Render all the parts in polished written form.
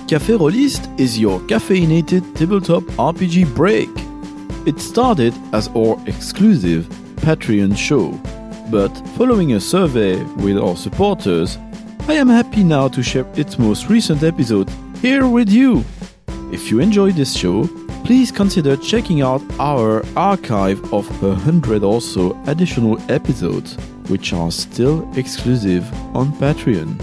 Café Rollist is your caffeinated tabletop RPG break. It started as our exclusive Patreon show, but following a survey with our supporters, I am happy now to share its most recent episode here with you. If you enjoyed this show, please consider checking out our archive of 100 or so additional episodes, which are still exclusive on Patreon.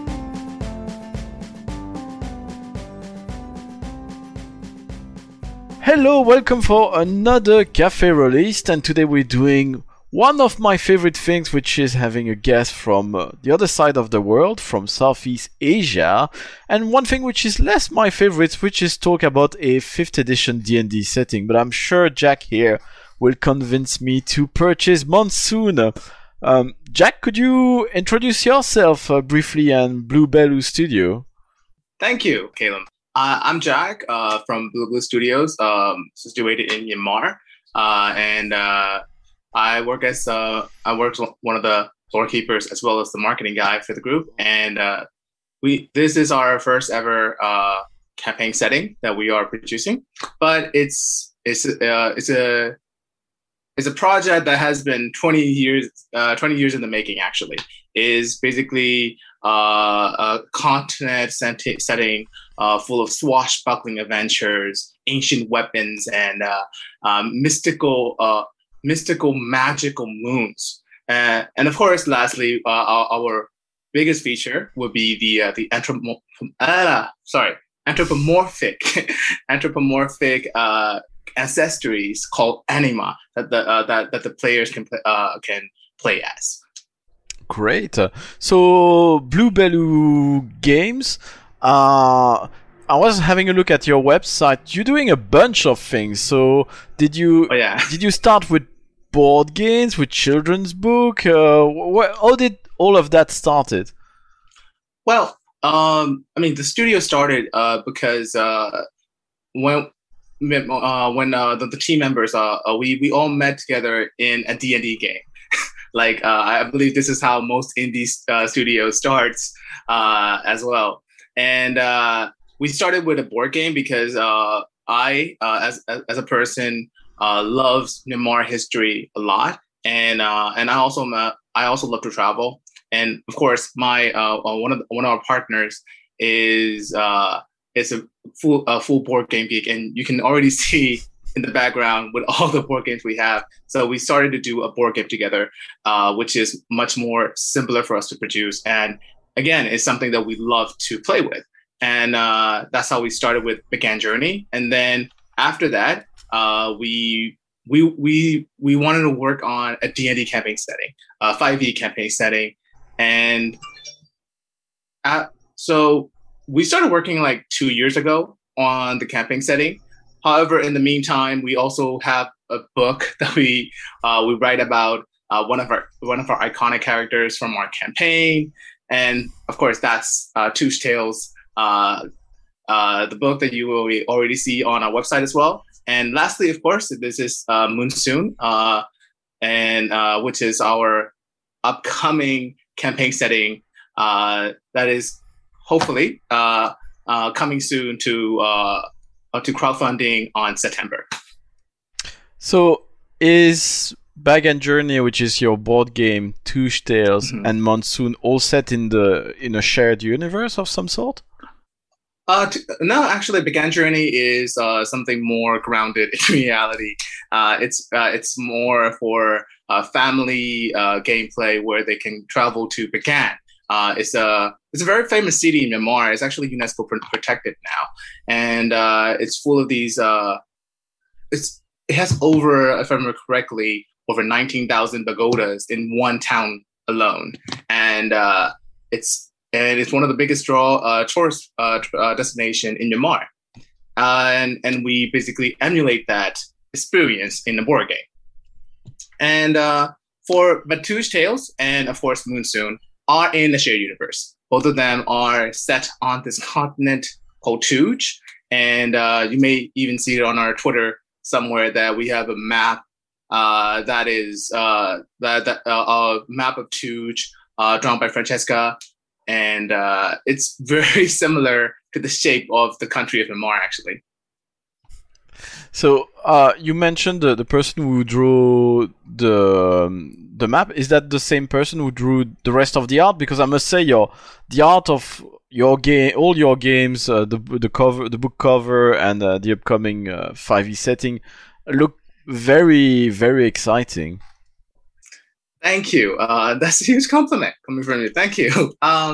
Hello, welcome for another Café Rollist, and today we're doing one of my favorite things, which is having a guest from the other side of the world, from Southeast Asia, and one thing which is less my favorite, which is talk about a 5th edition D&D setting, but I'm sure Jack here will convince me to purchase Monsoon. Jack, could you introduce yourself briefly and Blue Bellu Studio? Thank you, Caleb. I'm Jack from Blue Blue Studios, situated in Myanmar, and I work as one of the doorkeepers as well as the marketing guy for the group. And this is our first ever campaign setting that we are producing, but it's a project that has been 20 years in the making. Actually, is basically a continent setting full of swashbuckling adventures, ancient weapons, and mystical magical moons. And of course, lastly, our biggest feature would be the anthropomorphic ancestries called anima that the players can play as. Great. So Blue Bellu Games, I was having a look at your website. You're doing a bunch of things. So did you start with board games, with children's book? How did all of that started? Well, the studio started because when the team members we all met together in a D&D game. I believe this is how most indie studios starts as well. And we started with a board game because I, as a person, loves Myanmar history a lot, and I also love to travel. And of course, my one of our partners is a full board game geek, and you can already see in the background with all the board games we have. So we started to do a board game together, which is much more simpler for us to produce. And again, it's something that we love to play with. And that's how we started with Began Journey. And then after that, we wanted to work on a D&D campaign setting, a 5e campaign setting. And so we started working 2 years ago on the campaign setting. However, in the meantime, we also have a book that we write about one of our iconic characters from our campaign, and of course that's Touche Tales, the book that you will already see on our website as well. And lastly, of course, this is Monsoon, and which is our upcoming campaign setting that is hopefully coming soon to crowdfunding on September. So is Bag and Journey, which is your board game, Touche Tales, and Monsoon all set in a shared universe of some sort? No, actually, Began Journey is something more grounded in reality. It's more for family gameplay where they can travel to Began. It's a very famous city in Myanmar. It's actually UNESCO protected now, and it's full of these. It has over, if I remember correctly, over 19,000 pagodas in one town alone, and it's one of the biggest tourist destination in Myanmar, and we basically emulate that experience in the board game. And but Touche Tales and of course Monsoon are in the shared universe. Both of them are set on this continent called Touche, and you may even see it on our Twitter somewhere that we have a map that is a map of Touche drawn by Francesca, and it's very similar to the shape of the country of Myanmar, actually. So you mentioned the person who drew the map. Is that the same person who drew the rest of the art? Because I must say, the art of your game, all your games, the cover, the book cover, and the upcoming 5e setting look very, very exciting. Thank you. That's a huge compliment coming from you. Thank you.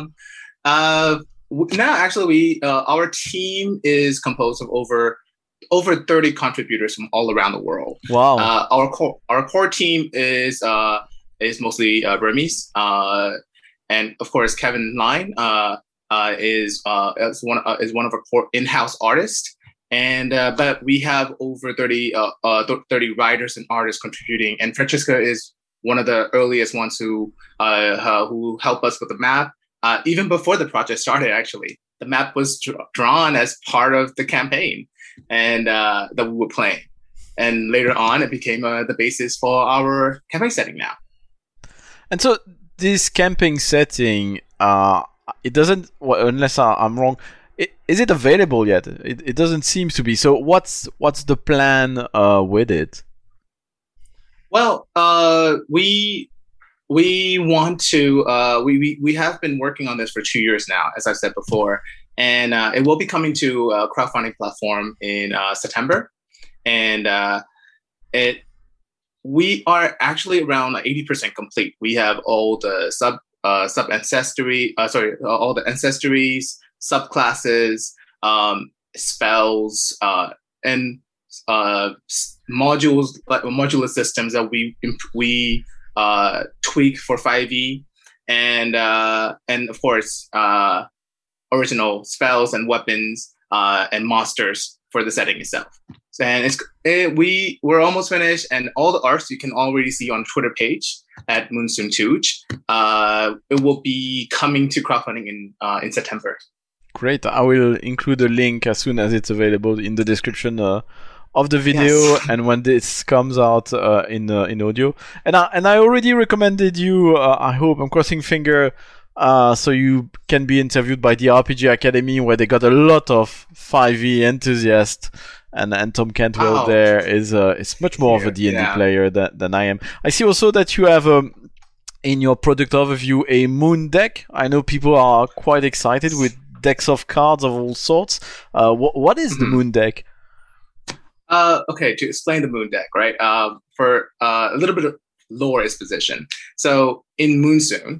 Now, actually, our team is composed of over 30 contributors from all around the world. Wow. Our core team is mostly Burmese, and of course Kevin Line is one of our core in-house artists. And but we have over 30 writers and artists contributing, and Francesca is one of the earliest ones who helped us with the map. Even before the project started, actually, the map was drawn as part of the campaign, and that we were playing. And later on, it became the basis for our campaign setting now. And so this camping setting, it doesn't, unless I'm wrong, is it available yet? It doesn't seem to be. So what's the plan with it? Well, we want to. We have been working on this for 2 years now, as I said before, and it will be coming to a crowdfunding platform in September, and we are actually around 80% complete. We have all the sub ancestry, all the ancestries, subclasses, spells, and modules, like modular systems that we tweak for 5e, and of course original spells and weapons and monsters for the setting itself. And we're almost finished, and all the arts you can already see on Twitter page at Moonsoon Tooch. It will be coming to crowdfunding in September. Great. I will include a link as soon as it's available in the description of the video, yes. And when this comes out in audio. And I already recommended you, I hope, I'm crossing finger, so you can be interviewed by the RPG Academy, where they got a lot of 5e enthusiasts. And Tom Cantwell there is much more of a D&D player than I am. I see also that you have in your product overview a moon deck. I know people are quite excited with decks of cards of all sorts. What is the moon deck? Okay, to explain the moon deck, right? For a little bit of lore exposition. So in Moonsoon,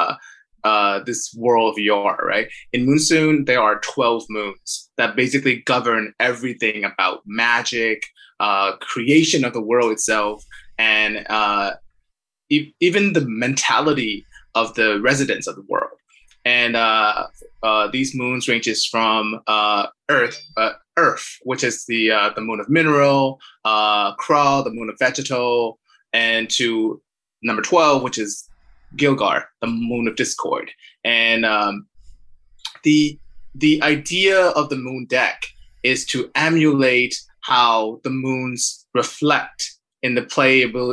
this world of yore, right? In Moonsoon, there are 12 moons that basically govern everything about magic, creation of the world itself, and even the mentality of the residents of the world. And these moons ranges from Earth, which is the moon of mineral, Kra, the moon of vegetal, and to number 12, which is Gilgar, the moon of discord. And the idea of the moon deck is to emulate how the moons reflect in the playable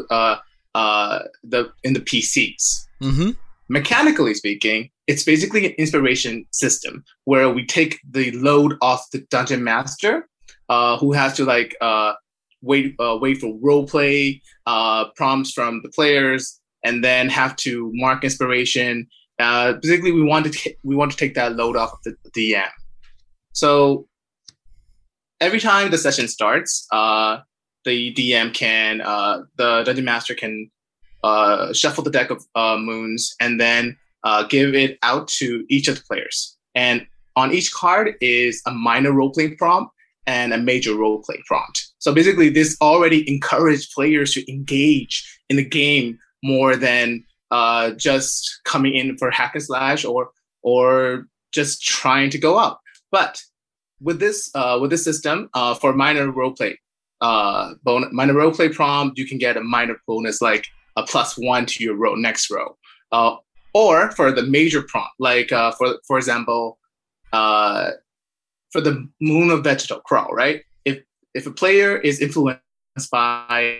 in the PCs. Mm-hmm. Mechanically speaking, it's basically an inspiration system where we take the load off the dungeon master, who has to wait for role play prompts from the players, and then have to mark inspiration. Basically, we want to take that load off of the DM. So every time the session starts, the DM the dungeon master can shuffle the deck of moons and then give it out to each of the players. And on each card is a minor role-play prompt and a major role-play prompt. So basically, this already encouraged players to engage in the game more than just coming in for hack and slash or just trying to go up. But with this system, for minor roleplay prompt, you can get a minor bonus like a +1 to your next row. Or for the major prompt, like for example, for the moon of vegetal Kra, right? If a player is influenced by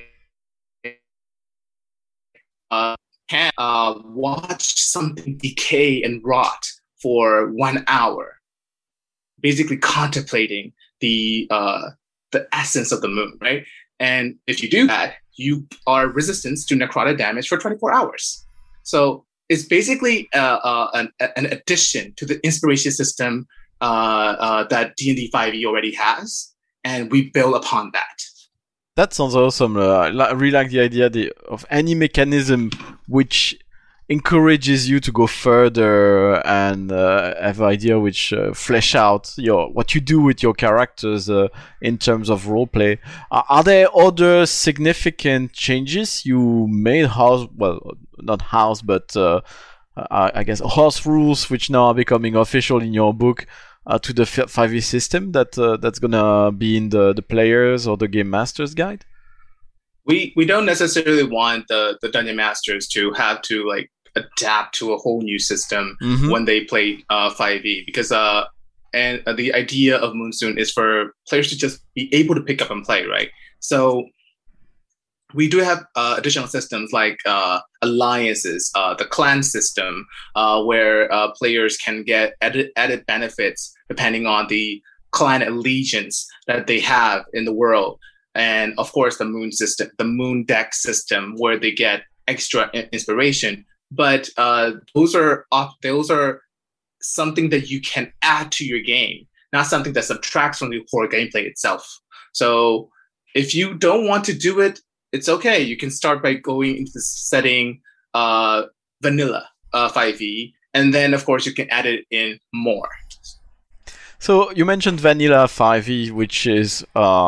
can watch something decay and rot for 1 hour, basically contemplating the essence of the moon, right? And if you do that, you are resistant to necrotic damage for 24 hours. So it's basically an addition to the inspiration system that D&D 5e already has, and we build upon that. That sounds awesome. I really like the idea of any mechanism which encourages you to go further and have an idea which flesh out what you do with your characters in terms of roleplay. Are there other significant changes you made? Not house, but I guess horse rules, which now are becoming official in your book, to the 5e system that's gonna be in the players or the game masters guide? We don't necessarily want the dungeon masters to have to like adapt to a whole new system when they play 5e, because and the idea of Moonsoon is for players to just be able to pick up and play, right? So we do have additional systems like alliances, the clan system, where players can get added benefits depending on the clan allegiance that they have in the world. And of course, the moon system, the moon deck system, where they get extra inspiration. But those are something that you can add to your game, not something that subtracts from the core gameplay itself. So if you don't want to do it, it's okay. You can start by going into the setting vanilla 5e, and then of course you can add it in more. So you mentioned vanilla 5e, which is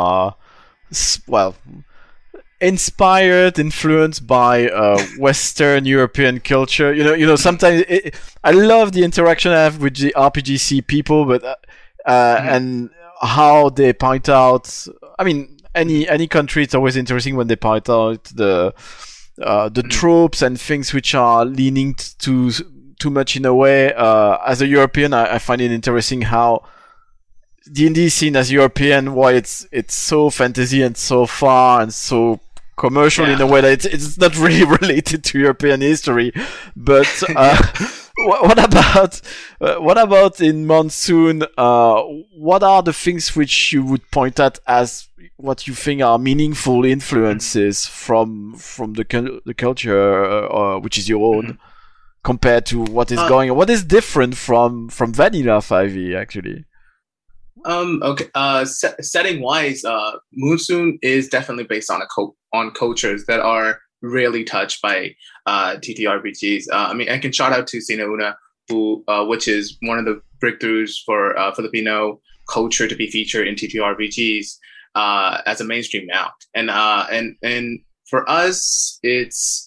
inspired, influenced by Western European culture. You know. Sometimes I love the interaction I have with the RPGC people, but and how they point out. I mean, any country, it's always interesting when they point out the tropes and things which are leaning too much in a way. As a European, I find it interesting how D&D is seen as European, why it's so fantasy and so far and so commercial in a way that it's not really related to European history. But what about in Monsoon? What are the things which you would point at as what you think are meaningful influences from the culture, which is your own, compared to what is going on? What is different from vanilla 5e actually? Okay. Setting wise, Moonsoon is definitely based on cultures that are rarely touched by TTRPGs. I mean, I can shout out to Sinauna, who which is one of the breakthroughs for Filipino culture to be featured in TTRPGs as a mainstream now. And for us, it's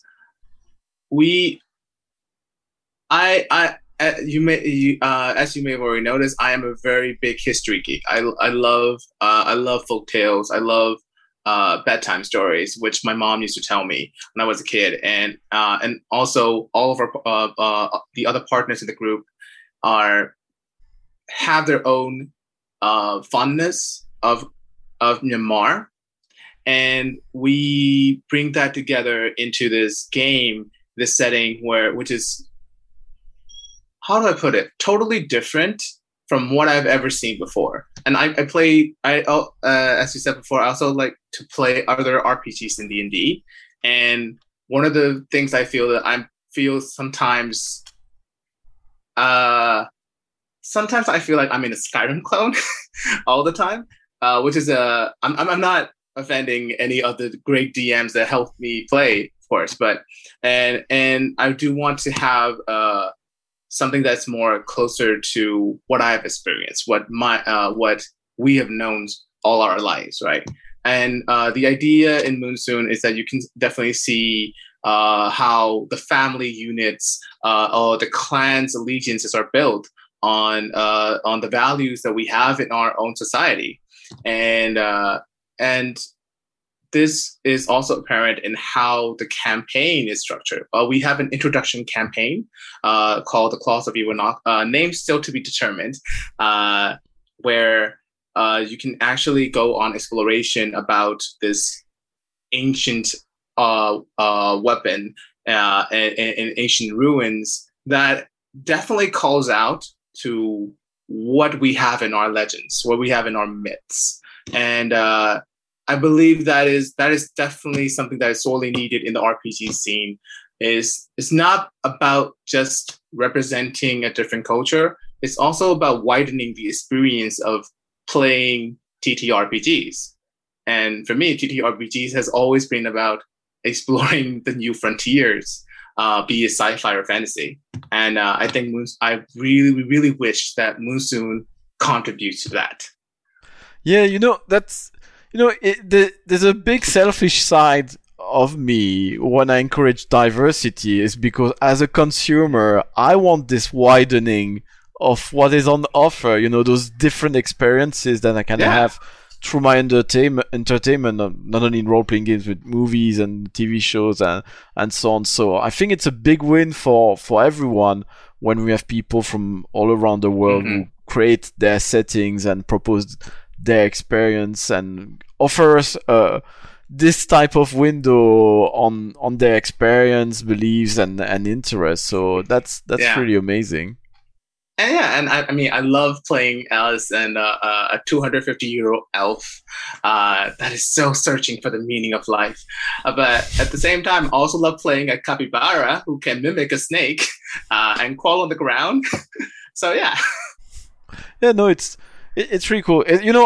as you may have already noticed, I am a very big history geek. I love folk tales. I love bedtime stories, which my mom used to tell me when I was a kid, and also all of our the other partners in the group have their own fondness of Myanmar, and we bring that together into this game, this setting which is, how do I put it? Totally different from what I've ever seen before. And as you said before, I also like to play other RPGs in D&D. And one of the things I feel that I feel sometimes I feel like I'm in a Skyrim clone all the time, which is I'm not offending any of the great DMs that helped me play, of course, but and I do want to have something that's more closer to what I've experienced, what we have known all our lives, right? And the idea in Moonsoon is that you can definitely see how the family units or the clan's allegiances are built on the values that we have in our own society, and this is also apparent in how the campaign is structured. We have an introduction campaign called The Claws of Ewinok, name still to be determined, where you can actually go on exploration about this ancient weapon in ancient ruins that definitely calls out to what we have in our legends, what we have in our myths. And I believe that is definitely something that is sorely needed in the RPG scene. It's not about just representing a different culture. It's also about widening the experience of playing TTRPGs. And for me, TTRPGs has always been about exploring the new frontiers, be it sci-fi or fantasy. And I think I really wish that Moonsoon contributes to that. Yeah, there's a big selfish side of me when I encourage diversity, is because as a consumer, I want this widening of what is on offer, those different experiences that I can have through my entertainment, not only in role-playing games, with movies and TV shows and so on. So I think it's a big win for everyone when we have people from all around the world who create their settings and propose their experience and offer us this type of window on their experience, beliefs, and interests. So that's really amazing. And I love playing as a 250-year-old elf that is so searching for the meaning of life. But at the same time, I also love playing a capybara who can mimic a snake and crawl on the ground. So yeah. Yeah, no, it's really cool.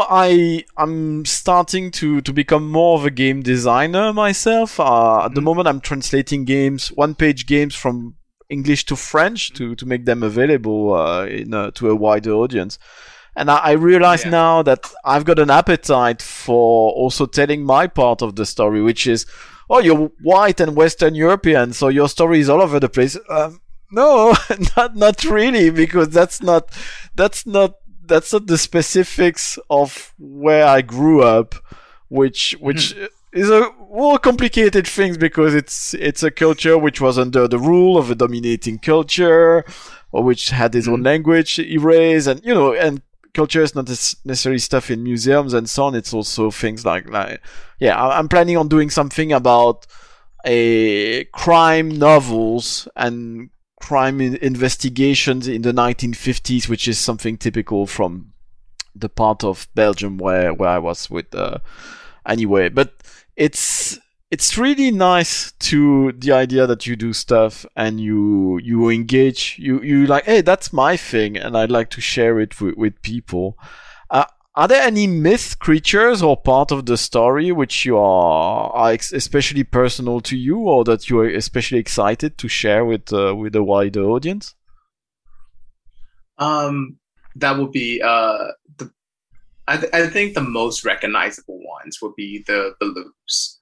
I'm starting to become more of a game designer myself. At the moment, I'm translating games, one-page games from English to French to make them available to a wider audience. And I realize now that I've got an appetite for also telling my part of the story, which is, you're white and Western European, so your story is all over the place. No, not really, because that's not the specifics of where I grew up, which is a more complicated thing, because it's a culture which was under the rule of a dominating culture, or which had its own language erased, and and culture is not necessarily stuff in museums and so on. It's also things like I'm planning on doing something about crime novels and crime investigations in the 1950s, which is something typical from the part of Belgium where I was with anyway. But it's really nice to the idea that you do stuff and you engage, you like, hey, that's my thing and I'd like to share it with people. Are there any myth creatures or part of the story which you are especially personal to you, or that you are especially excited to share with a wider audience? That would be I think the most recognizable ones would be the Baloos.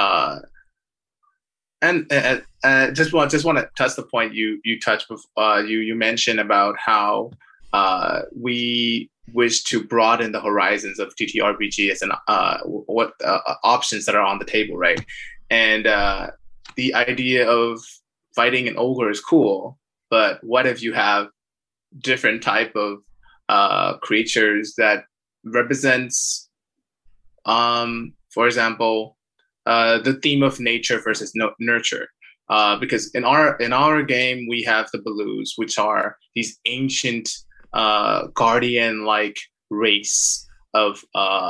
And just want to touch the point you touched before. You mentioned about how we wish to broaden the horizons of TTRPG as what options that are on the table, right? And the idea of fighting an ogre is cool, but what if you have different type of creatures that represents, for example, the theme of nature versus nurture? Because in our game we have the Baloos, which are these ancient guardian-like race of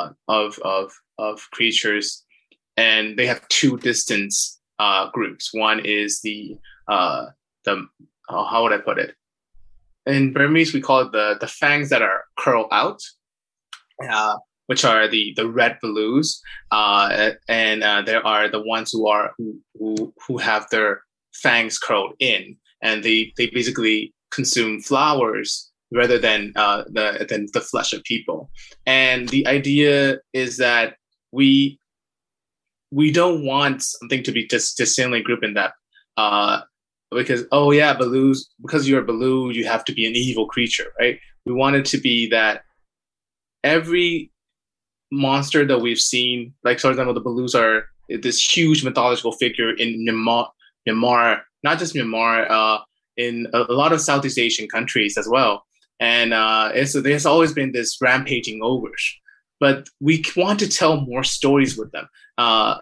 creatures, and they have two distant groups. One is the how would I put it? In Burmese, we call it the fangs that are curled out, which are the red Baloos, and there are the ones who have their fangs curled in, and they basically consume flowers rather than the flesh of people. And the idea is that we don't want something to be just simply grouped in that, because Baloos, because you're a Baloo, you have to be an evil creature, right? We want it to be that every monster that we've seen, like for example, the Baloos are this huge mythological figure in Myanmar, not just Myanmar, in a lot of Southeast Asian countries as well. And there's always been this rampaging ogres, but we want to tell more stories with them. I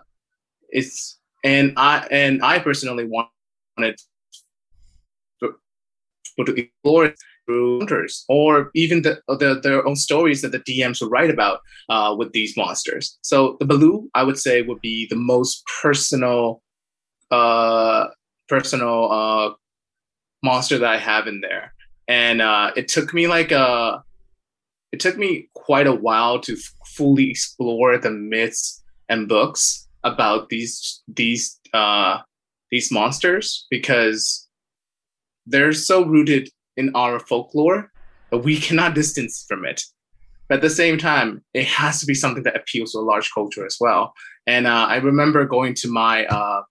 personally wanted to explore hunters, or even their own stories that the DMs would write about with these monsters. So the Baloo, I would say, would be the most personal monster that I have in there. And it took me quite a while to fully explore the myths and books about these monsters, because they're so rooted in our folklore that we cannot distance from it. But at the same time, it has to be something that appeals to a large culture as well. And I remember going to my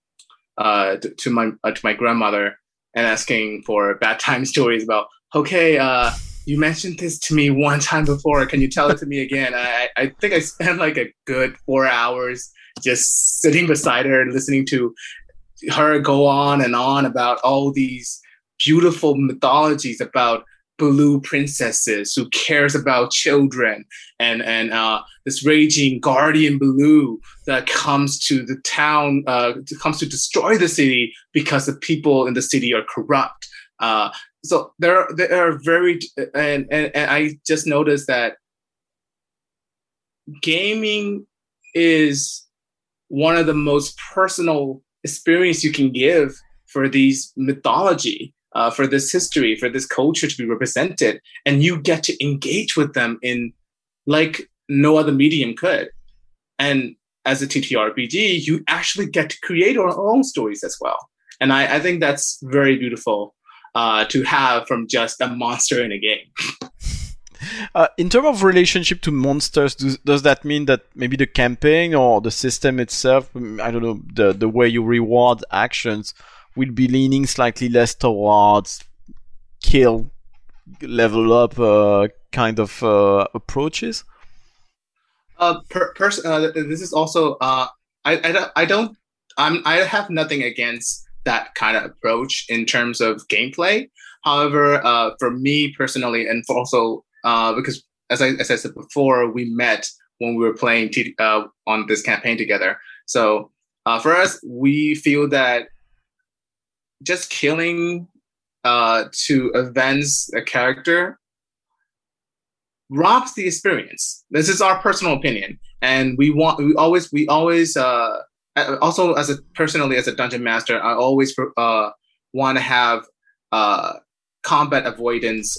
grandmother and asking for bedtime stories about, okay, you mentioned this to me one time before. Can you tell it to me again? I think I spent like a good 4 hours just sitting beside her and listening to her go on and on about all these beautiful mythologies about Baloo princesses who cares about children, and this raging guardian Baloo that comes to the town, comes to destroy the city because the people in the city are corrupt. So there are very, and I just noticed that gaming is one of the most personal experience you can give for these mythology, for this history, for this culture to be represented, and you get to engage with them in like no other medium could. And as a TTRPG, you actually get to create our own stories as well. And I think that's very beautiful to have from just a monster in a game. In terms of relationship to monsters, does that mean that maybe the campaign or the system itself, I don't know, the way you reward actions will be leaning slightly less towards kill, level up kind of approaches? This is also I have nothing against that kind of approach in terms of gameplay. However, for me personally, and for also because as I said before, we met when we were playing on this campaign together. So for us, we feel that just killing to advance a character robs the experience. This is our personal opinion, and we always also personally as a dungeon master, I always want to have combat avoidance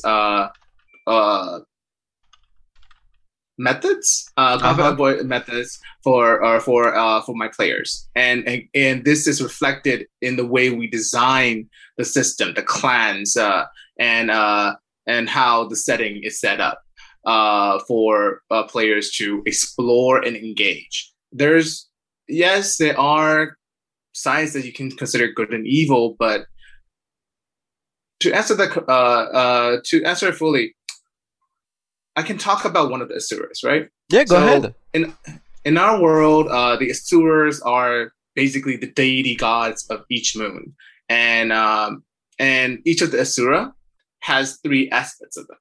methods, methods for my players, and this is reflected in the way we design the system, the clans, and how the setting is set up for players to explore and engage. There are sides that you can consider good and evil, but to answer it fully, I can talk about one of the Asuras, right? Yeah, go ahead. In our world, the Asuras are basically the deity gods of each moon, and each of the Asura has 3 aspects of them,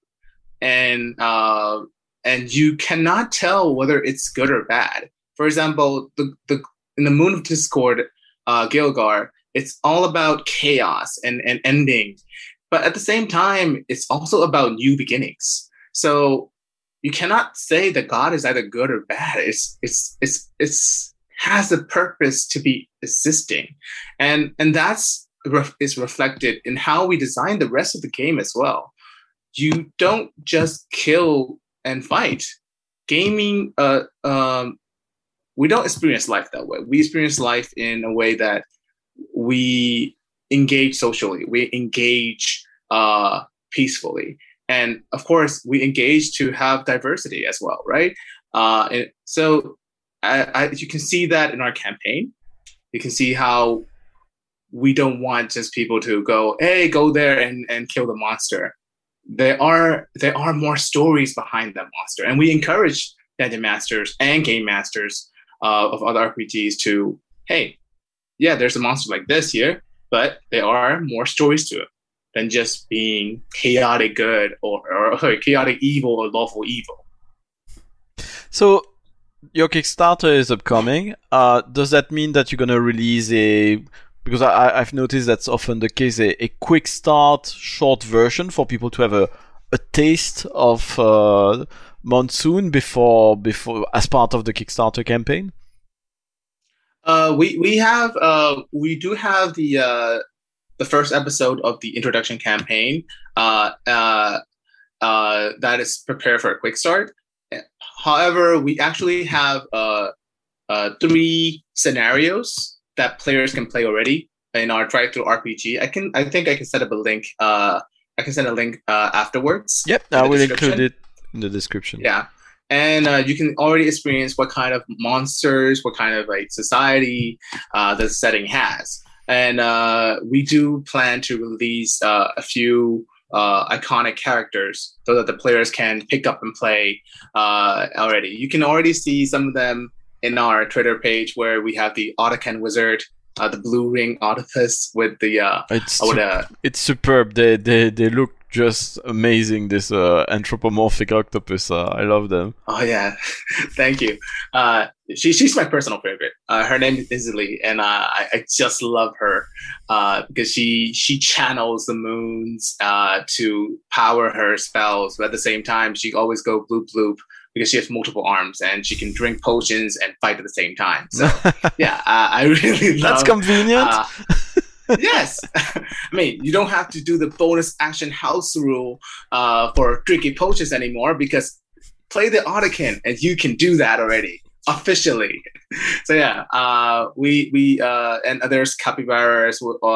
and you cannot tell whether it's good or bad. For example, in the Moon of Discord, Gilgar, it's all about chaos and ending, but at the same time, it's also about new beginnings. So you cannot say that God is either good or bad. It's has a purpose to be existing, and that's is reflected in how we design the rest of the game as well. You don't just kill and fight. Gaming, we don't experience life that way. We experience life in a way that we engage socially. We engage peacefully. And of course, we engage to have diversity as well, right? And so you can see that in our campaign. You can see how we don't want just people to go, hey, go there and kill the monster. There are more stories behind that monster. And we encourage dungeon masters and game masters of other RPGs to, hey, yeah, there's a monster like this here, but there are more stories to it than just being chaotic good or chaotic evil or lawful evil. So your Kickstarter is upcoming. Does that mean that you're going to release because I've noticed that's often the case, a quick start short version for people to have a taste of Monsoon before as part of the Kickstarter campaign? We do have the first episode of the introduction campaign that is prepared for a quick start. However, we actually have 3 scenarios that players can play already in our drive-through RPG. I think I can set up a link. I can send a link afterwards. Yep, I will include it in the description. Yeah. And you can already experience what kind of monsters, what kind of like society the setting has. And we do plan to release a few iconic characters so that the players can pick up and play already. You can already see some of them in our Twitter page where we have the Otacon Wizard, the blue ring octopus with the it's superb. They look just amazing. This anthropomorphic octopus. I love them. Oh yeah, thank you. She's my personal favorite. Her name is Izzy, and I just love her because she channels the moons to power her spells, but at the same time she always go bloop bloop because she has multiple arms and she can drink potions and fight at the same time. So yeah, I really love. That's convenient. Yes. I mean, you don't have to do the bonus action house rule for drinking potions anymore because play the Otacon and you can do that already officially. So yeah, we and there's capybaras.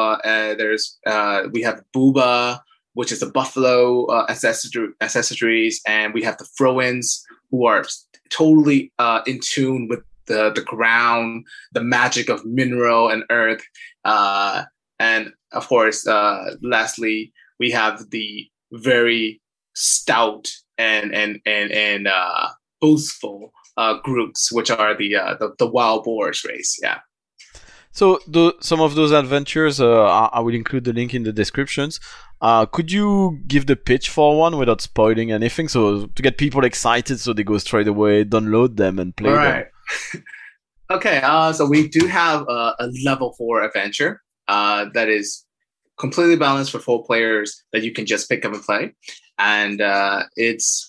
We have Booba, which is a buffalo accessories, and we have the Froins, who are totally in tune with the ground, the magic of mineral and earth. And of course, lastly, we have the very stout and boastful groups, which are the wild boars race. Yeah. So some of those adventures, I will include the link in the descriptions. Could you give the pitch for one without spoiling anything, so to get people excited, so they go straight away, download them, and play them? Okay. So we do have a level 4 adventure that is completely balanced for 4 players that you can just pick up and play, and it's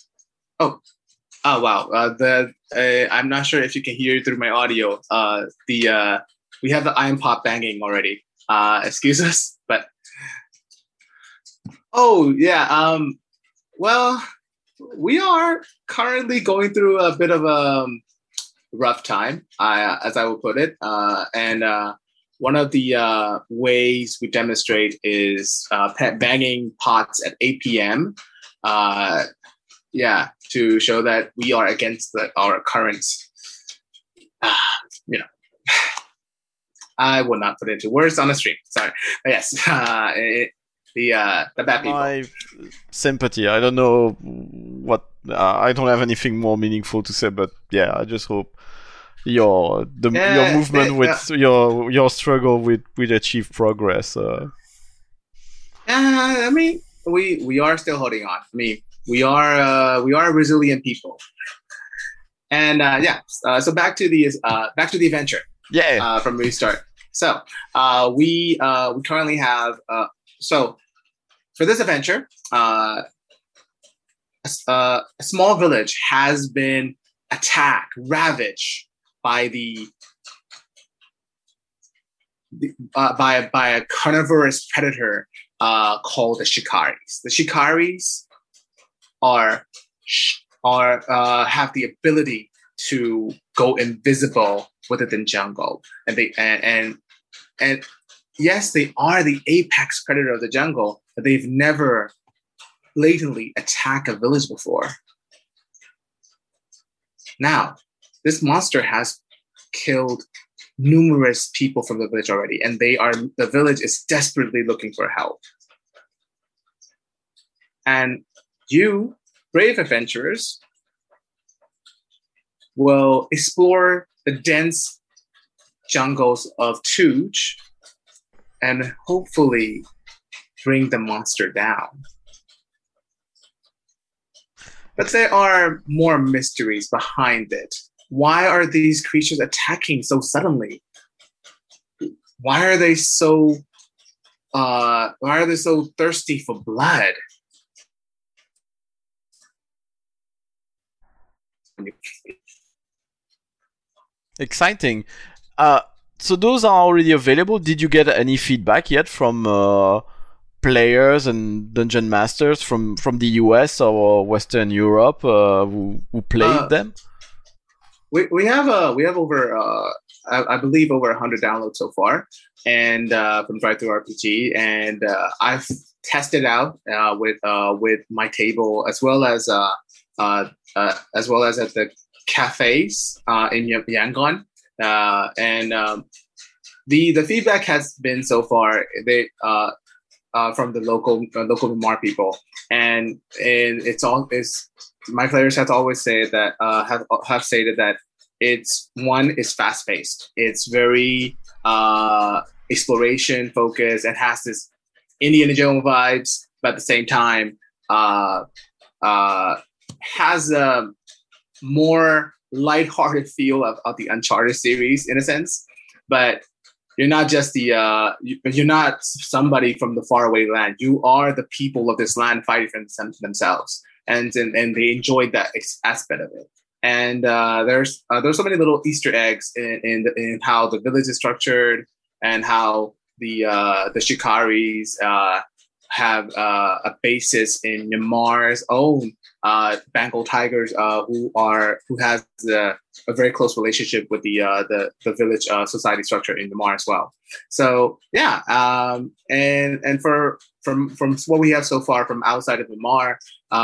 wow. I'm not sure if you can hear through my audio. We have the iron pot banging already. Excuse us, but yeah. Well, we are currently going through a bit of a rough time, as I will put it. And one of the ways we demonstrate is banging pots at 8 p.m. To show that we are against our current, I will not put it into words on the stream. Sorry. But yes, the bad people. My sympathy. I don't know what. I don't have anything more meaningful to say, but yeah, I just hope your movement with your struggle with achieve progress. I mean, we are still holding on. I mean, we are resilient people. And so back to the adventure. Yeah. From restart. So we currently have so for this adventure, a small village has been attacked, ravaged by by a carnivorous predator called the Shikaris. The Shikaris have the ability to go invisible within jungle, and yes, they are the apex predator of the jungle, but they've never blatantly attacked a village before. Now, this monster has killed numerous people from the village already, and the village is desperately looking for help. And you, brave adventurers, will explore the dense jungles of Tuj and hopefully bring the monster down. But there are more mysteries behind it. Why are these creatures attacking so suddenly? Why are they so thirsty for blood? Exciting. So those are already available. Did you get any feedback yet from players and dungeon masters from the US or Western Europe who played them? We have over I believe over 100 downloads so far, and from DriveThruRPG, and I've tested out with my table as well as at the cafes in Yangon, and the feedback has been so far from the local Myanmar people, and it's my players have always said that have stated that it's fast paced. It's very exploration focused and has this Indiana Jones vibes, but at the same time has a more lighthearted feel of the Uncharted series in a sense. But you're not just you're not somebody from the faraway land. You are the people of this land fighting for themselves, and they enjoyed that aspect of it. And there's so many little Easter eggs in how the village is structured, and how the Shikaris have a basis in Myanmar's own Bengal tigers, who has a very close relationship with the village society structure in Myanmar as well. So yeah, and from what we have so far from outside of Myanmar,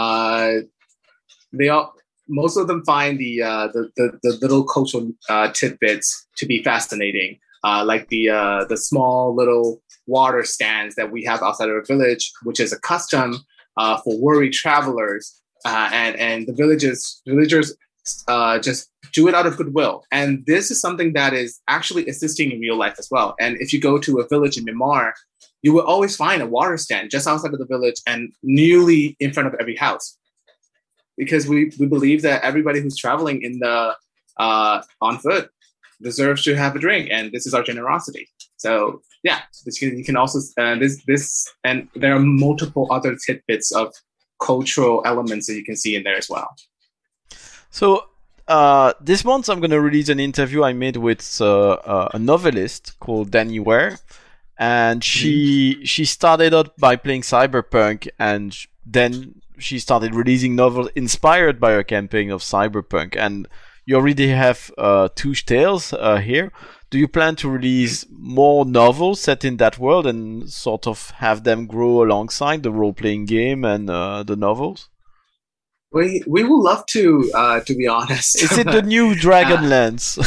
most of them find the little cultural tidbits to be fascinating, like the small little water stands that we have outside of our village, which is a custom for worried travelers, and the villagers just do it out of goodwill. And this is something that is actually assisting in real life as well. And if you go to a village in Myanmar, you will always find a water stand just outside of the village and nearly in front of every house. Because we believe that everybody who's traveling on foot deserves to have a drink, and this is our generosity. So yeah, you can also this and there are multiple other tidbits of cultural elements that you can see in there as well. So this month I'm going to release an interview I made with a novelist called Danny Ware, and she started out by playing Cyberpunk, and then she started releasing novels inspired by her campaign of Cyberpunk. And you already have 2 tales here. Do you plan to release more novels set in that world and sort of have them grow alongside the role-playing game and the novels? We would love to be honest. Is it the new Dragonlance?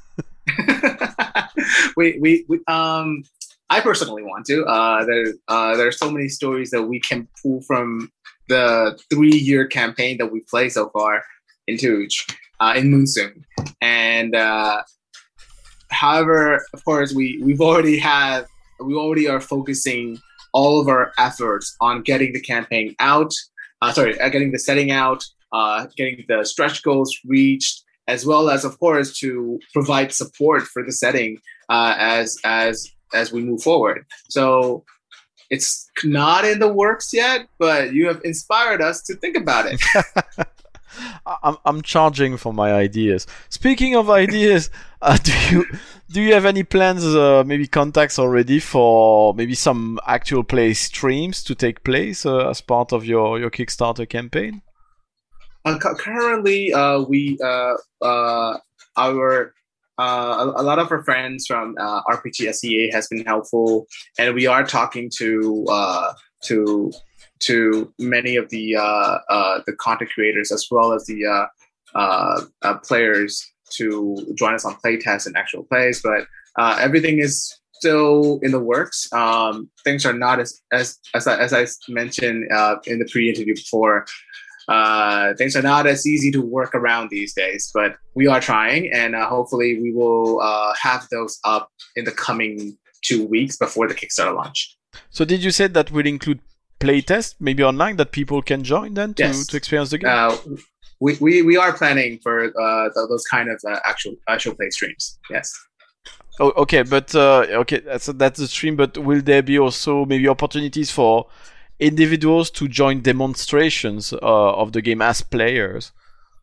I personally want to. There are so many stories that we can pull from the 3-year campaign that we played so far in Moonsoon. And however, of course, we already are focusing all of our efforts on getting the campaign out. Getting the setting out, getting the stretch goals reached, as well as, of course, to provide support for the setting as we move forward. So it's not in the works yet, but you have inspired us to think about it. I'm charging for my ideas. Speaking of ideas, do you have any plans, maybe contacts already for maybe some actual play streams to take place as part of your Kickstarter campaign? Currently, a lot of our friends from RPG SEA has been helpful, and we are talking to many of the content creators as well as the players to join us on playtests and actual plays. But everything is still in the works. Things are not as I mentioned in the pre-interview before. Things are not as easy to work around these days, but we are trying, and hopefully we will have those up in the coming 2 weeks before the Kickstarter launch. So did you say that will include playtest, maybe online, that people can join then to experience the game? We are planning for those kind of actual play streams. Yes. Oh, okay, but okay, that's the stream. But will there be also maybe opportunities for individuals to join demonstrations of the game as players?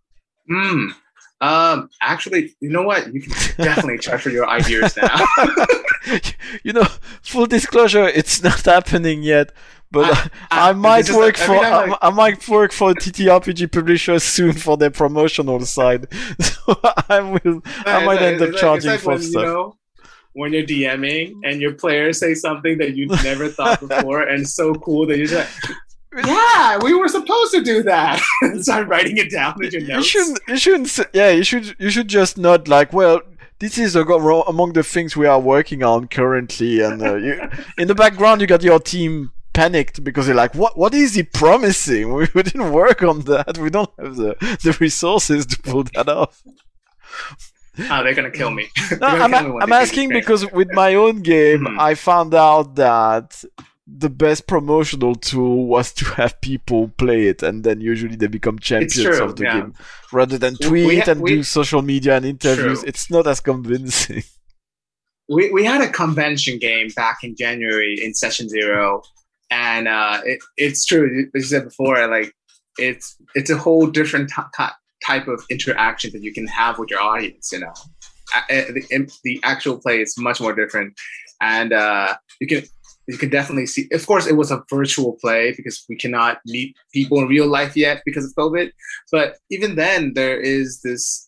Mm. Actually, you know what? You can definitely charge for your ideas now. You know, full disclosure, it's not happening yet. But I might work for I might work for TTRPG publishers soon for their promotional side. So I might end up charging for stuff. You know, when you're DMing and your players say something that you never thought before and it's so cool that you're just like, yeah, we were supposed to do that. Start writing it down in your notes. You should just not like, well, this is among the things we are working on currently, and in the background you got your team panicked because they're like, what is he promising? We didn't work on that. We don't have the resources to pull that off. Oh, they're gonna kill me. No, I'm asking because with my own game, I found out that the best promotional tool was to have people play it, and then usually they become champions of the game. Rather than tweet and do social media and interviews, it's not as convincing. We had a convention game back in January in Session Zero, and it's true, as you said before, like it's a whole different type of interaction that you can have with your audience. You know, the actual play is much more different, and you can definitely see. Of course, it was a virtual play because we cannot meet people in real life yet because of COVID. But even then, there's this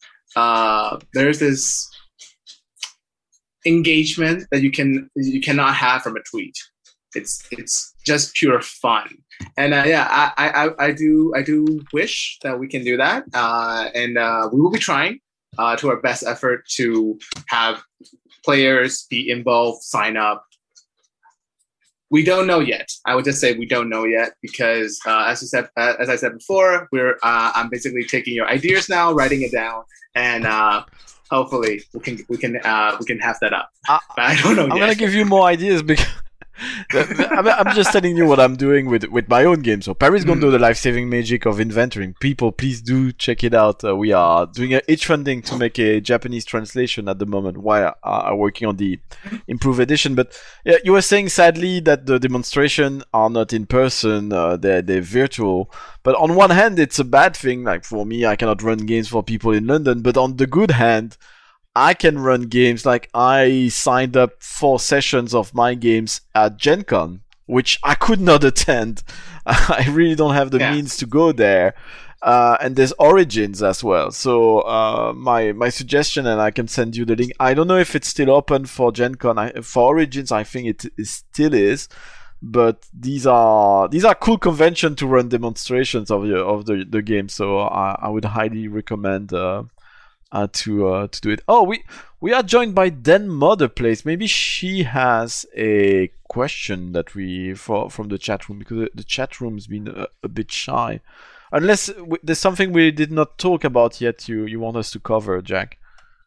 engagement that you cannot have from a tweet. It's just pure fun. And I do wish that we can do that. And we will be trying to our best effort to have players be involved, sign up. We don't know yet. I would just say we don't know yet because, as I said before, I'm basically taking your ideas now, writing it down, and hopefully we can have that up. But I don't know yet. I'm gonna give you more ideas because I'm just telling you what I'm doing with my own game. So Paris Gondo, the life-saving magic of inventoring. People, please do check it out. We are doing a itch funding to make a Japanese translation at the moment while working on the improved edition. But yeah, you were saying sadly that the demonstration are not in person, they're virtual. But on one hand, it's a bad thing. Like for me, I cannot run games for people in London. But on the good hand, I can run games. Like I signed up 4 sessions of my games at Gen Con, which I could not attend. I really don't have the means to go there. And there's Origins as well. So my suggestion, and I can send you the link. I don't know if it's still open for Gen Con. For Origins, I think it still is. But these are cool convention to run demonstrations of the game. So I would highly recommend to do it. Oh, we are joined by Den Motherplace. Maybe she has a question that from the chat room, because the chat room's been a bit shy. Unless there's something we did not talk about yet. You want us to cover, Jack?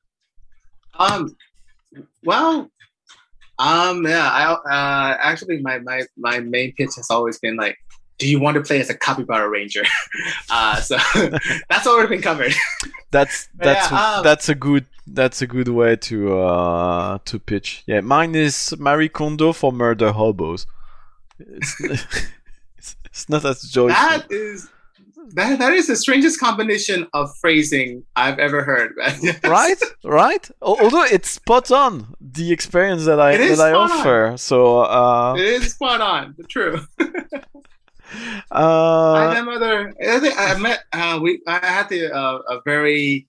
Well, yeah. Actually, my main pitch has always been like, do you want to play as a Capybara Ranger? So that's already been covered. That's a good way to pitch. Yeah, mine is Marie Kondo for murder hobos. It's not as joyful. That is the strangest combination of phrasing I've ever heard. Right. Although it's spot on the experience that I offer. So it is spot on. True. I had a very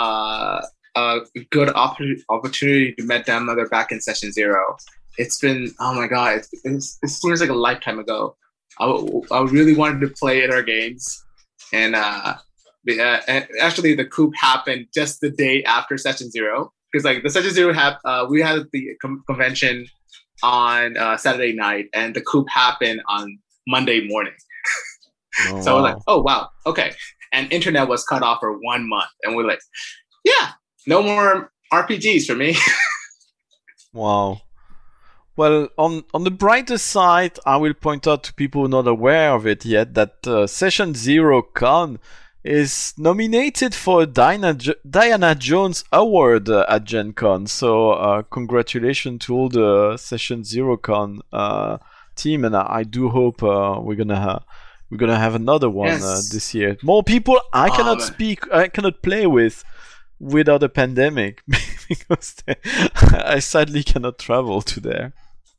good opportunity to meet Dan Mother back in Session Zero. It's been, oh my god, it seems like a lifetime ago. I really wanted to play in our games, and actually the coup happened just the day after Session Zero, because like the Session Zero we had the convention on Saturday night, and the coup happened on Monday morning. So I was like, oh wow, okay. And internet was cut off for 1 month, and we're like, yeah, no more RPGs for me. Wow. Well, on the brighter side, I will point out to people not aware of it yet that Session Zero Con is nominated for a Diana Jones Award at Gen Con. So congratulations to all the Session Zero Con team, and I do hope we're gonna we're gonna have another one Yes. this year. More people I cannot I cannot play with without a pandemic because I sadly cannot travel to there.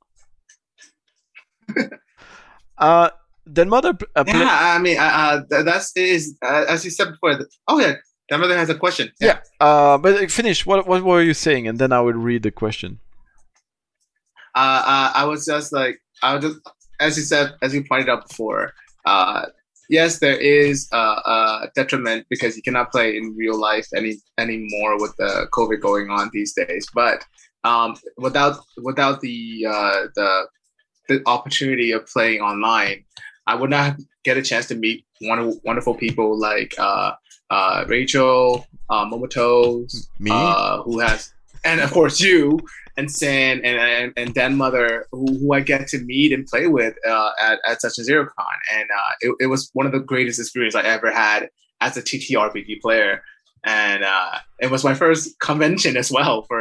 Then mother. Yeah, I mean, that's as you said before. Oh yeah, that mother has a question. Yeah. But finish. What were you saying? And then I will read the question. I was just as you said, as you pointed out before. Yes, there is a detriment because you cannot play in real life anymore with the COVID going on these days. But without the opportunity of playing online, I would not get a chance to meet wonderful people like Rachel, Momoto, Me, who has, and of course you, and Sin, and Dan Mother, who I get to meet and play with at such a ZeroCon, and it was one of the greatest experiences I ever had as a TTRPG player, and it was my first convention as well for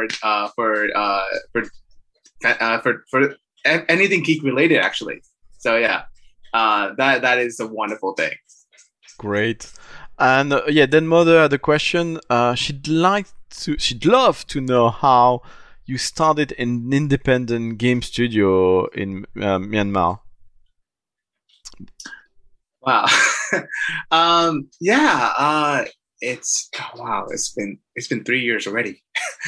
anything geek related actually. So yeah, that is a wonderful thing. Great. And then mother had a question. She'd love to know how you started an independent game studio in Myanmar. Wow. It's been 3 years already.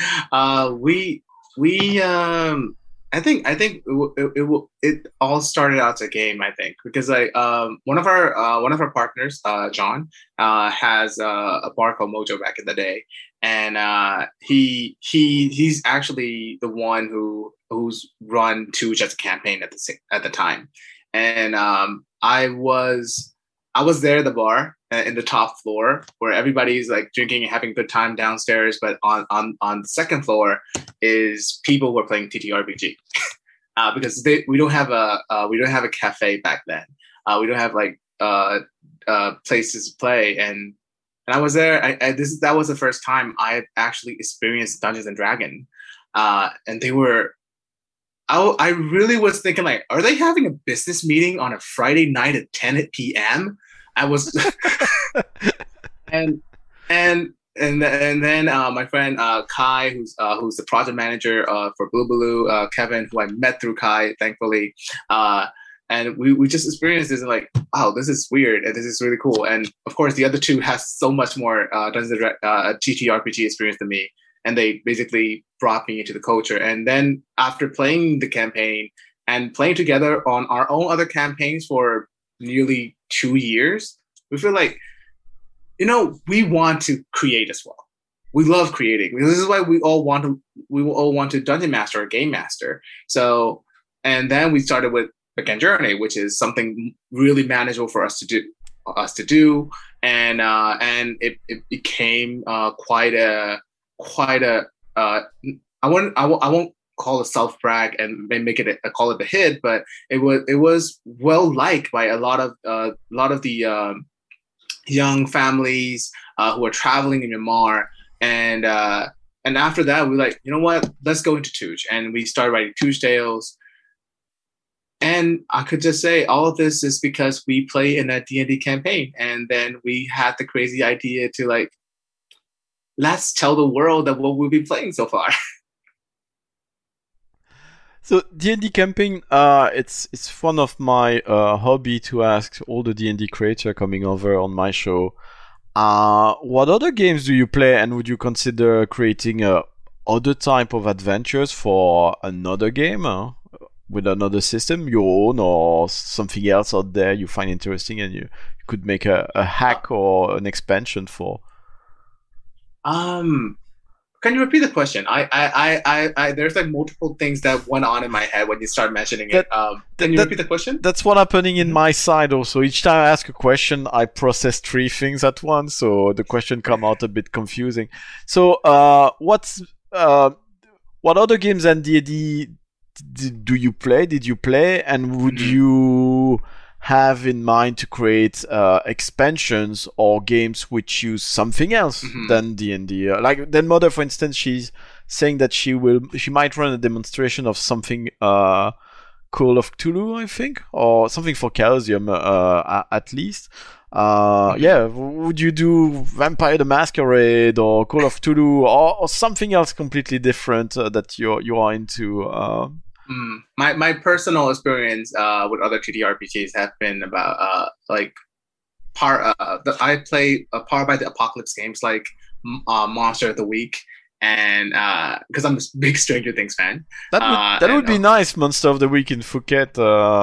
I think it all started out as a game. I think because one of our partners, John, has a bar called Mojo back in the day, and he's actually the one who's run Tooch as a campaign at the time, and I was there at the bar in the top floor where everybody's like drinking and having a good time downstairs, but on the second floor is people who are playing TTRPG because we don't have a cafe back then. We don't have like places to play, and I was there. That was the first time I actually experienced Dungeons and Dragons, and they were. I really was thinking like, are they having a business meeting on a Friday night at 10 p.m.? I was, and then my friend Kai, who's the project manager for Blue Baloo, Kevin, who I met through Kai, thankfully, and we just experienced this and like, wow, this is weird and this is really cool. And of course, the other two have so much more TTRPG experience than me, and they basically brought me into the culture. And then after playing the campaign and playing together on our own other campaigns for nearly 2 years, we feel like, we want to create as well. We love creating. This is why we all want to Dungeon Master or Game Master. So, and then we started with Again Journey, which is something really manageable for us to do, and it became quite a I won't call it self brag and make it call it a hit, but it was well liked by a lot of the young families who are traveling in Myanmar, and after that we were like, you know what, let's go into Tooch, and we started writing Tooch Tales. And I could just say all of this is because we play in a D&D campaign, and then we had the crazy idea to like, let's tell the world that what we've been playing so far. So D&D campaign, it's one of my hobby to ask all the D&D creators coming over on my show. What other games do you play, and would you consider creating other type of adventures for another game with another system, your own or something else out there you find interesting and you could make a hack or an expansion for? Can you repeat the question? I there's like multiple things that went on in my head when you start mentioning it. Can you repeat the question? That's what's happening in my side also. Each time I ask a question, I process 3 things at once, so the question come out a bit confusing. So, what other games and D&D do you play? Did you play, and would you have in mind to create expansions or games which use something else than D&D? Like then Mother, for instance, she's saying that she might run a demonstration of something Call of Cthulhu, I think, or something for Chaosium at least. Yeah, would you do Vampire the Masquerade or Call of Cthulhu or something else completely different that you are into? My personal experience with other TTRPGs have been about like I play Powered by the Apocalypse games like Monster of the Week, and because I'm a big Stranger Things fan. That would be nice, Monster of the Week in Phuket.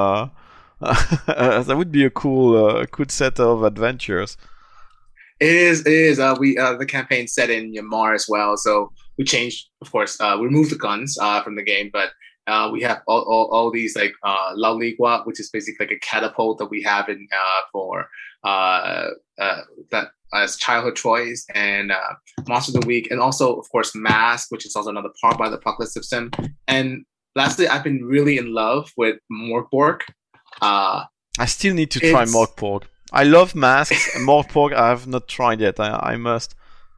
That would be a cool set of adventures. It is. We the campaign set in Myanmar as well, so we changed. Of course, we removed the guns from the game, but we have all these like La Ligua, which is basically like a catapult that we have in for that as childhood toys, and Monster of the Week, and also of course Mask, which is also another Powered by the Apocalypse system. And lastly, I've been really in love with Morkborg. I still need to try Morkborg. I love Masks. Morkborg I have not tried yet. I must.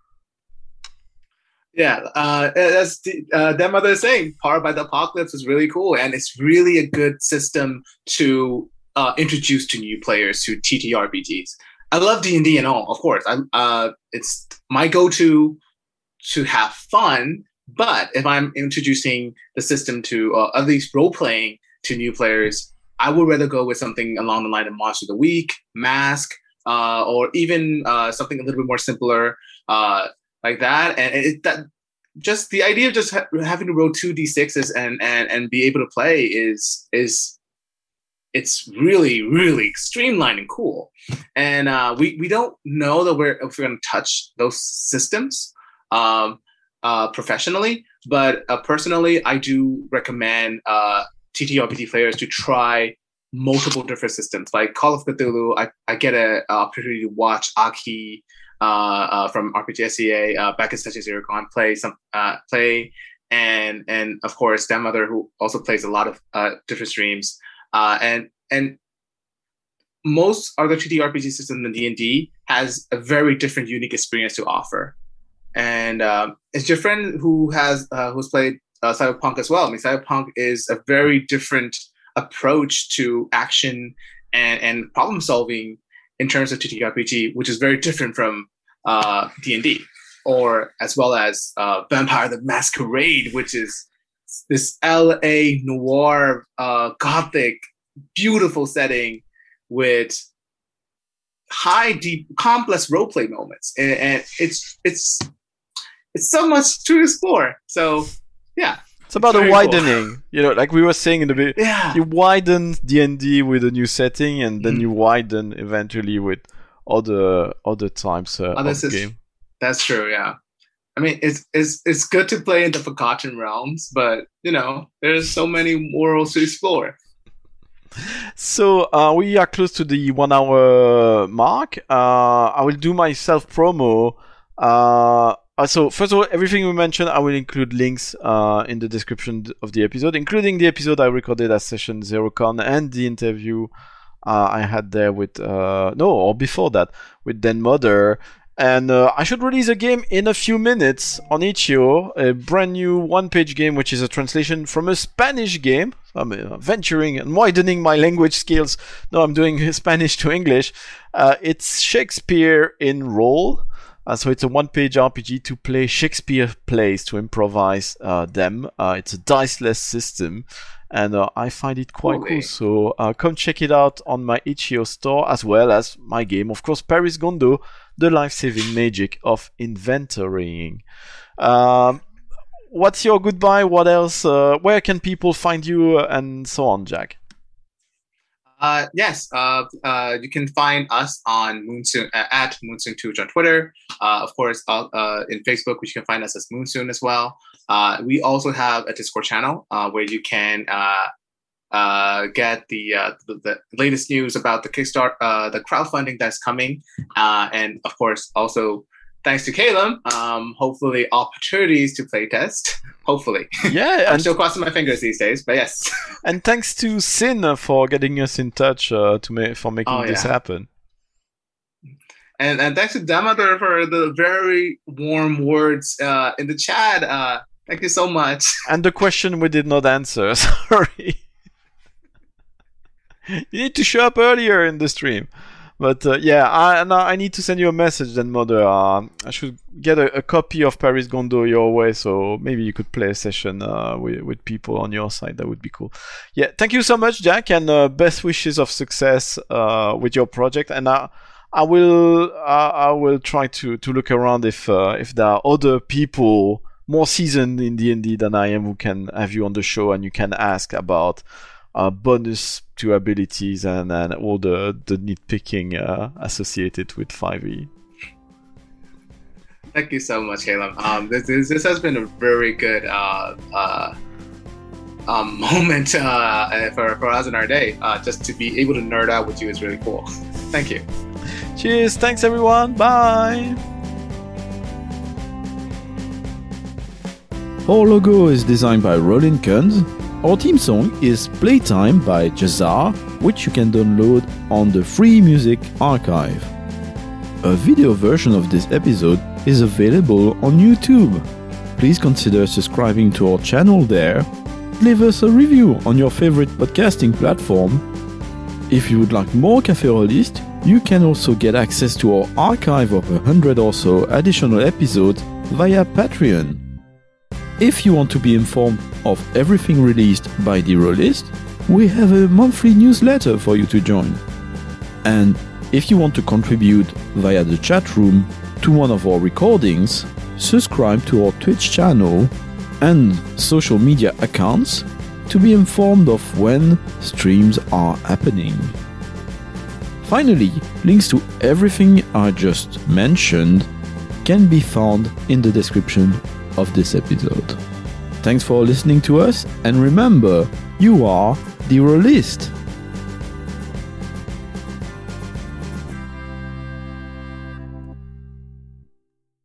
Yeah, as their mother is saying, Powered by the Apocalypse is really cool, and it's really a good system to introduce to new players to TTRPGs. I love D&D and all, of course. It's my go-to to have fun, but if I'm introducing the system to at least role-playing to new players, I would rather go with something along the line of Monster of the Week, Mask, or even something a little bit more simpler like that. And that just the idea of just having to roll 2d6s and be able to play is it's really, really streamlined and cool. And we don't know that if we're going to touch those systems professionally, but personally, I do recommend TTRPG players to try multiple different systems. Like Call of Cthulhu, I get an opportunity to watch Aki from RPG SEA, back in Session Zero Con play, and of course Dan Mother, who also plays a lot of different streams, and most other TTRPG systems in D&D has a very different, unique experience to offer. And it's your friend who's played Cyberpunk as well. I mean, Cyberpunk is a very different approach to action and problem solving in terms of TTRPG, which is very different from D&D, or as well as Vampire the Masquerade, which is this LA noir, gothic, beautiful setting with high, deep, complex roleplay moments, and it's so much to explore. So yeah. It's about a widening, cool. Like we were saying in the beginning. Yeah. You widen D&D with a new setting, and then you widen eventually with other types of game. That's true, yeah. I mean, it's good to play in the Forgotten Realms, but there's so many worlds to explore. So we are close to the 1 hour mark. I will do my self promo. So first of all, everything we mentioned, I will include links in the description of the episode, including the episode I recorded at Session Zero Con and the interview I had there with before that with Dan Mother. And I should release a game in a few minutes on itch.io, a brand new one-page game, which is a translation from a Spanish game. So I'm venturing and widening my language skills. No, I'm doing Spanish to English. It's Shakespeare in Roll. So it's a one-page RPG to play Shakespeare plays, to improvise them. It's a diceless system, and I find it quite cool. So come check it out on my itch.io store, as well as my game, of course, Paris Gondo, the life-saving magic of inventorying. What's your goodbye? What else? Where can people find you, and so on, Jack? Yes, you can find us on Moonsoon at Moonsoon2 on Twitter. Of course, in Facebook, which you can find us as Moonsoon as well. We also have a Discord channel where you can get the latest news about the Kickstarter, the crowdfunding that's coming, and of course, also thanks to Caleb, hopefully opportunities to playtest. Hopefully. Yeah. I'm still crossing my fingers these days, but yes. And thanks to Sin for getting us in touch for making this happen. And thanks to Damoder for the very warm words in the chat. Thank you so much. And the question we did not answer. Sorry. You need to show up earlier in the stream. But I need to send you a message then, Mother. I should get a copy of Paris Gondo your way, so maybe you could play a session with people on your side. That would be cool. Yeah, thank you so much, Jack, and best wishes of success with your project. And I will try to look around if there are other people more seasoned in D&D than I am who can have you on the show and you can ask about bonus to abilities and all the nitpicking associated with 5e. Thank you so much, Caleb. This has been a very good moment for us in our day. Just to be able to nerd out with you is really cool. Thank you. Cheers. Thanks, everyone. Bye. Our logo is designed by Roland Kunz. Our theme song is Playtime by Jazar, which you can download on the Free Music Archive. A video version of this episode is available on YouTube. Please consider subscribing to our channel there. Leave us a review on your favorite podcasting platform. If you would like more Café Rollist, you can also get access to our archive of 100 or so additional episodes via Patreon. If you want to be informed of everything released by The Rollist, we have a monthly newsletter for you to join. And if you want to contribute via the chat room to one of our recordings, subscribe to our Twitch channel and social media accounts to be informed of when streams are happening. Finally, links to everything I just mentioned can be found in the description of this episode. Thanks for listening to us, and remember, you are The Rollist.